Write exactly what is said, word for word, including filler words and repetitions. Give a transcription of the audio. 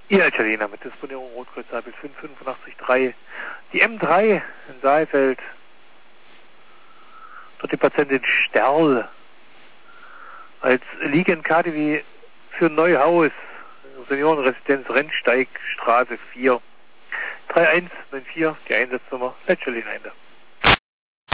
Ihr Italiener mit Disponierung Rotkreuzabel fünf fünf acht drei. Die M drei in Saalfeld. Dort die Patientin Sterl als Liegen-K D W für Neuhaus, Seniorenresidenz Rennsteigstraße vier. drei eins neun vier, die Einsatznummer, Letschelin Ende.